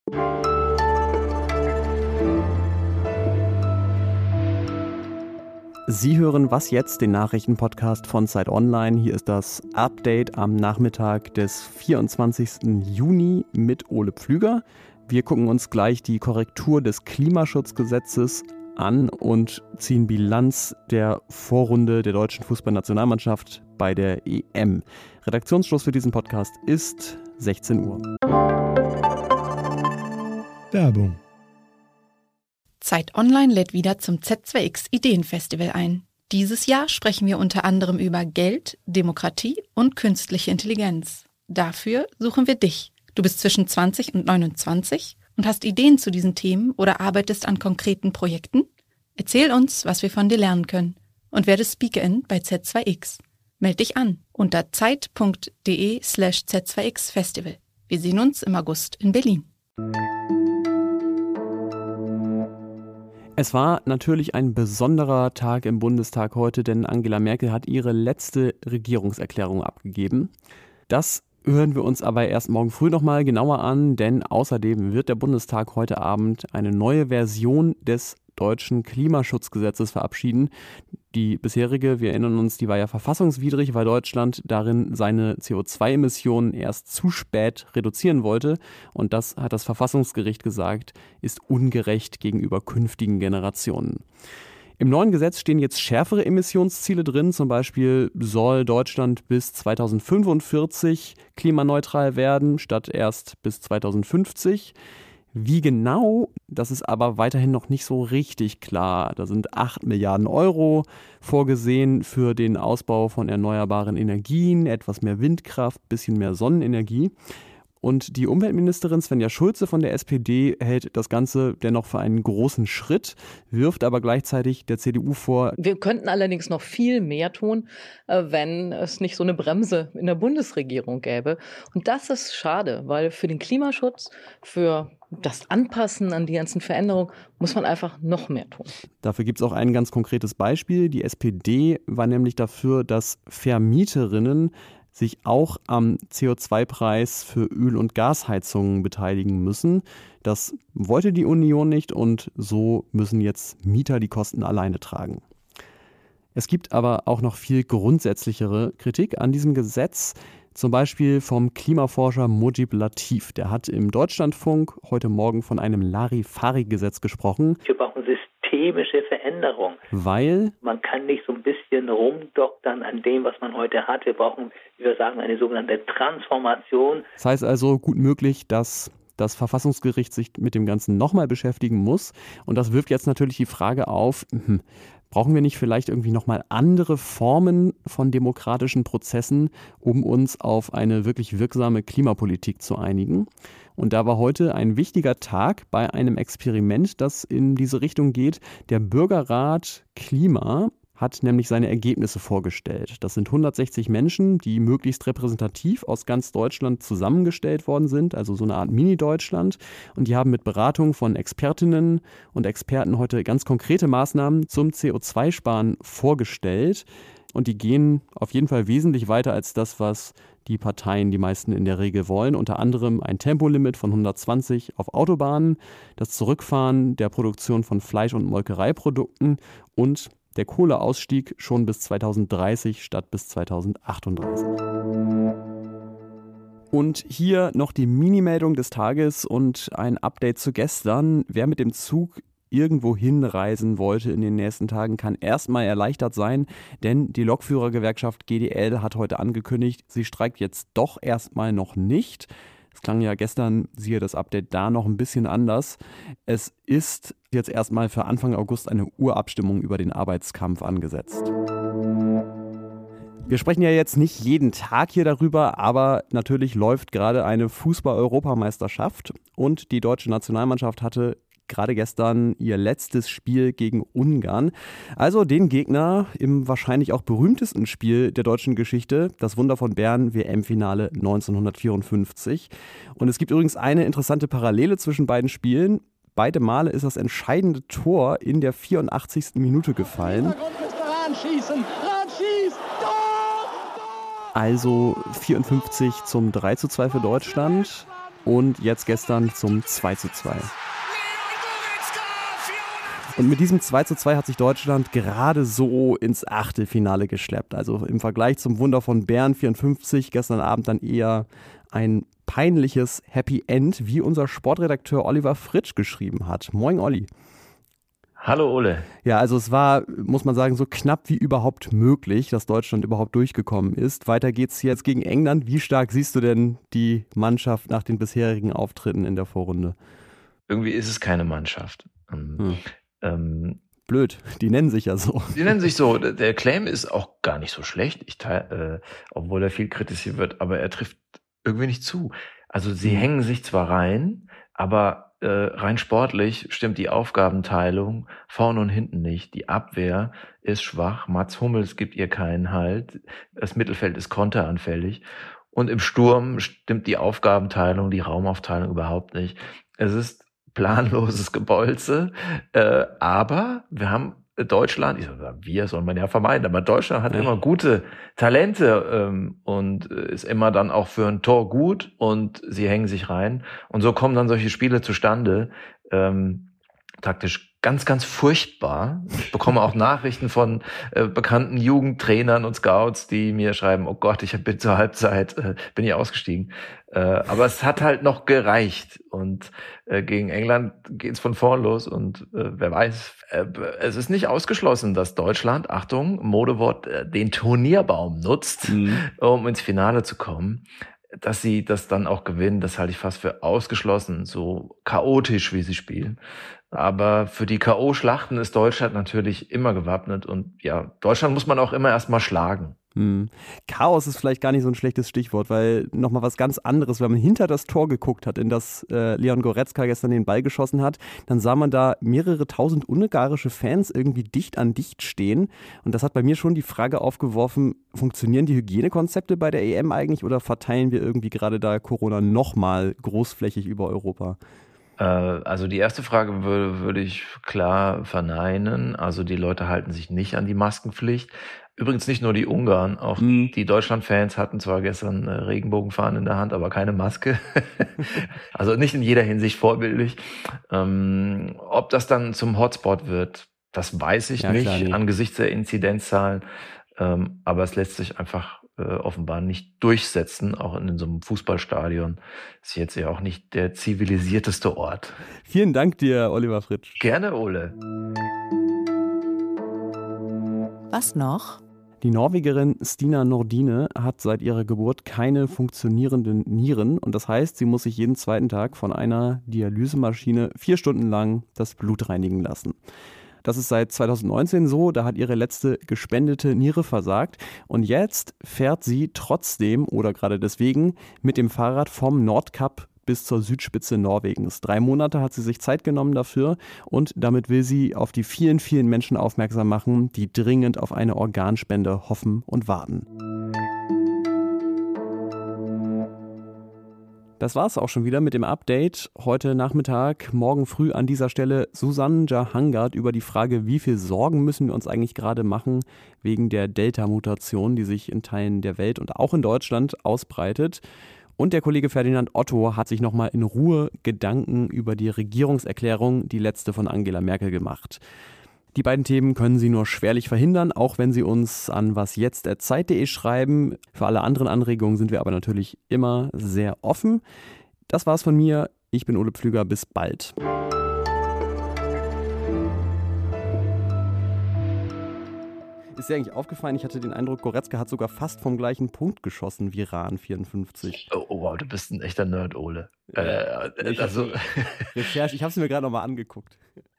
Sie hören Was jetzt, den Nachrichtenpodcast von Zeit Online. Hier ist das Update am Nachmittag des 24. Juni mit Ole Pflüger. Wir gucken uns gleich die Korrektur des Klimaschutzgesetzes an und ziehen Bilanz der Vorrunde der deutschen Fußballnationalmannschaft bei der EM. Redaktionsschluss für diesen Podcast ist 16 Uhr. Werbung. Zeit Online lädt wieder zum Z2X Ideenfestival ein. Dieses Jahr sprechen wir unter anderem über Geld, Demokratie und künstliche Intelligenz. Dafür suchen wir dich. Du bist zwischen 20 und 29 und hast Ideen zu diesen Themen oder arbeitest an konkreten Projekten? Erzähl uns, was wir von dir lernen können und werde Speakerin bei Z2X. Meld dich an unter zeit.de/Z2X-Festival. Wir sehen uns im August in Berlin. Es war natürlich ein besonderer Tag im Bundestag heute, denn Angela Merkel hat ihre letzte Regierungserklärung abgegeben. Das hören wir uns aber erst morgen früh nochmal genauer an, denn außerdem wird der Bundestag heute Abend eine neue Version des deutschen Klimaschutzgesetzes verabschieden. Die bisherige, wir erinnern uns, die war ja verfassungswidrig, weil Deutschland darin seine CO2-Emissionen erst zu spät reduzieren wollte. Und das hat das Verfassungsgericht gesagt, ist ungerecht gegenüber künftigen Generationen. Im neuen Gesetz stehen jetzt schärfere Emissionsziele drin. Zum Beispiel soll Deutschland bis 2045 klimaneutral werden, statt erst bis 2050. Wie genau, das ist aber weiterhin noch nicht so richtig klar. Da sind 8 Milliarden Euro vorgesehen für den Ausbau von erneuerbaren Energien, etwas mehr Windkraft, bisschen mehr Sonnenenergie. Und die Umweltministerin Svenja Schulze von der SPD hält das Ganze dennoch für einen großen Schritt, wirft aber gleichzeitig der CDU vor: Wir könnten allerdings noch viel mehr tun, wenn es nicht so eine Bremse in der Bundesregierung gäbe. Und das ist schade, weil für den Klimaschutz, für das Anpassen an die ganzen Veränderungen muss man einfach noch mehr tun. Dafür gibt es auch ein ganz konkretes Beispiel. Die SPD war nämlich dafür, dass Vermieterinnen sich auch am CO2-Preis für Öl- und Gasheizungen beteiligen müssen. Das wollte die Union nicht und so müssen jetzt Mieter die Kosten alleine tragen. Es gibt aber auch noch viel grundsätzlichere Kritik an diesem Gesetz, zum Beispiel vom Klimaforscher Mujib Latif. Der hat im Deutschlandfunk heute Morgen von einem Larifari-Gesetz gesprochen. Wir brauchen systemische Veränderung. Weil man kann nicht so ein bisschen rumdoktern an dem, was man heute hat. Wir brauchen, wie wir sagen, eine sogenannte Transformation. Das heißt also gut möglich, dass das Verfassungsgericht sich mit dem Ganzen nochmal beschäftigen muss. Und das wirft jetzt natürlich die Frage auf, brauchen wir nicht vielleicht irgendwie nochmal andere Formen von demokratischen Prozessen, um uns auf eine wirklich wirksame Klimapolitik zu einigen? Und da war heute ein wichtiger Tag bei einem Experiment, das in diese Richtung geht. Der Bürgerrat Klima hat nämlich seine Ergebnisse vorgestellt. Das sind 160 Menschen, die möglichst repräsentativ aus ganz Deutschland zusammengestellt worden sind, also so eine Art Mini-Deutschland. Und die haben mit Beratung von Expertinnen und Experten heute ganz konkrete Maßnahmen zum CO2-Sparen vorgestellt. Und die gehen auf jeden Fall wesentlich weiter als das, was die Parteien, die meisten in der Regel wollen. Unter anderem ein Tempolimit von 120 auf Autobahnen, das Zurückfahren der Produktion von Fleisch- und Molkereiprodukten und der Kohleausstieg schon bis 2030 statt bis 2038. Und hier noch die Mini-Meldung des Tages und ein Update zu gestern. Wer mit dem Zug irgendwo hinreisen wollte in den nächsten Tagen, kann erstmal erleichtert sein, denn die Lokführergewerkschaft GDL hat heute angekündigt, sie streikt jetzt doch erstmal noch nicht. Es klang ja gestern, siehe das Update da, noch ein bisschen anders. Es ist jetzt erstmal für Anfang August eine Urabstimmung über den Arbeitskampf angesetzt. Wir sprechen ja jetzt nicht jeden Tag hier darüber, aber natürlich läuft gerade eine Fußball-Europameisterschaft und die deutsche Nationalmannschaft hatte gerade gestern ihr letztes Spiel gegen Ungarn. Also den Gegner im wahrscheinlich auch berühmtesten Spiel der deutschen Geschichte, das Wunder von Bern, WM-Finale 1954. Und es gibt übrigens eine interessante Parallele zwischen beiden Spielen. Beide Male ist das entscheidende Tor in der 84. Minute gefallen. Also 54 zum 3:2 für Deutschland. und jetzt gestern zum 2:2. Und mit diesem 2:2 hat sich Deutschland gerade so ins Achtelfinale geschleppt. Also im Vergleich zum Wunder von Bern 54 gestern Abend dann eher ein peinliches Happy End, wie unser Sportredakteur Oliver Fritsch geschrieben hat. Moin Olli. Hallo Ole. Ja, also es war, muss man sagen, so knapp wie überhaupt möglich, dass Deutschland überhaupt durchgekommen ist. Weiter geht's jetzt gegen England. Wie stark siehst du denn die Mannschaft nach den bisherigen Auftritten in der Vorrunde? Irgendwie ist es keine Mannschaft. Blöd, die nennen sich ja so. Die nennen sich so. Der Claim ist auch gar nicht so schlecht, obwohl er viel kritisiert wird, aber er trifft irgendwie nicht zu. Also sie hängen sich zwar rein, aber rein sportlich stimmt die Aufgabenteilung vorne und hinten nicht. Die Abwehr ist schwach. Mats Hummels gibt ihr keinen Halt. Das Mittelfeld ist konteranfällig. Und im Sturm stimmt die Aufgabenteilung, die Raumaufteilung überhaupt nicht. Es ist planloses Gebolze. Aber wir haben Deutschland, wir soll man ja vermeiden, aber Deutschland hat immer gute Talente und ist immer dann auch für ein Tor gut und sie hängen sich rein. Und so kommen dann solche Spiele zustande. Taktisch ganz, ganz furchtbar. Ich bekomme auch Nachrichten von bekannten Jugendtrainern und Scouts, die mir schreiben, oh Gott, ich bin zur Halbzeit, bin ich ausgestiegen. Aber es hat halt noch gereicht. Und gegen England geht's von vorn los. Und wer weiß, es ist nicht ausgeschlossen, dass Deutschland, Achtung, Modewort, den Turnierbaum nutzt, um ins Finale zu kommen. Dass sie das dann auch gewinnen, das halte ich fast für ausgeschlossen, so chaotisch, wie sie spielen. Aber für die K.O.-Schlachten ist Deutschland natürlich immer gewappnet und ja, Deutschland muss man auch immer erstmal schlagen. Chaos ist vielleicht gar nicht so ein schlechtes Stichwort, weil nochmal was ganz anderes, wenn man hinter das Tor geguckt hat, in das Leon Goretzka gestern den Ball geschossen hat, dann sah man da mehrere tausend ungarische Fans irgendwie dicht an dicht stehen und das hat bei mir schon die Frage aufgeworfen, funktionieren die Hygienekonzepte bei der EM eigentlich oder verteilen wir irgendwie gerade da Corona nochmal großflächig über Europa? Also die erste Frage würde ich klar verneinen. Also die Leute halten sich nicht an die Maskenpflicht. Übrigens nicht nur die Ungarn, auch die Deutschland-Fans hatten zwar gestern Regenbogenfahnen in der Hand, aber keine Maske. Also nicht in jeder Hinsicht vorbildlich. Ob das dann zum Hotspot wird, das weiß ich nicht, klar, angesichts der Inzidenzzahlen. Aber es lässt sich einfach offenbar nicht durchsetzen, auch in so einem Fußballstadion. Ist jetzt ja auch nicht der zivilisierteste Ort. Vielen Dank dir, Oliver Fritsch. Gerne, Ole. Was noch? Die Norwegerin Stina Nordine hat seit ihrer Geburt keine funktionierenden Nieren und das heißt, sie muss sich jeden zweiten Tag von einer Dialysemaschine 4 Stunden lang das Blut reinigen lassen. Das ist seit 2019 so, da hat ihre letzte gespendete Niere versagt und jetzt fährt sie trotzdem oder gerade deswegen mit dem Fahrrad vom Nordkap bis zur Südspitze Norwegens. 3 Monate hat sie sich Zeit genommen dafür und damit will sie auf die vielen, vielen Menschen aufmerksam machen, die dringend auf eine Organspende hoffen und warten. Das war es auch schon wieder mit dem Update. Heute Nachmittag, morgen früh an dieser Stelle Susanne Jahangard über die Frage, wie viel Sorgen müssen wir uns eigentlich gerade machen wegen der Delta-Mutation, die sich in Teilen der Welt und auch in Deutschland ausbreitet. Und der Kollege Ferdinand Otto hat sich nochmal in Ruhe Gedanken über die Regierungserklärung, die letzte von Angela Merkel, gemacht. Die beiden Themen können Sie nur schwerlich verhindern, auch wenn Sie uns an wasjetzt@zeit.de schreiben. Für alle anderen Anregungen sind wir aber natürlich immer sehr offen. Das war's von mir. Ich bin Ole Pflüger. Bis bald. Ist dir eigentlich aufgefallen, ich hatte den Eindruck, Goretzka hat sogar fast vom gleichen Punkt geschossen wie Rahn 54. Oh, wow, du bist ein echter Nerd, Ole. Recherche, ich habe es mir gerade nochmal angeguckt.